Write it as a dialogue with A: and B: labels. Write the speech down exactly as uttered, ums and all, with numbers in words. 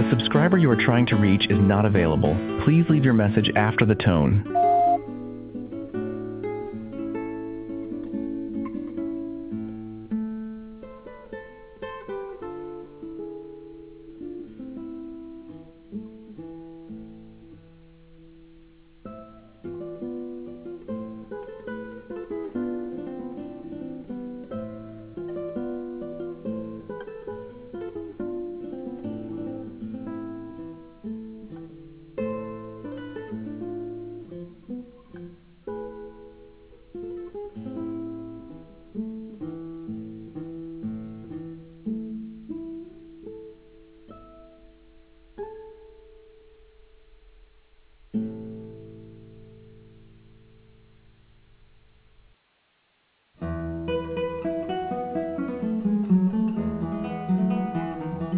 A: The subscriber you are trying to reach is not available. Please leave your message after the tone.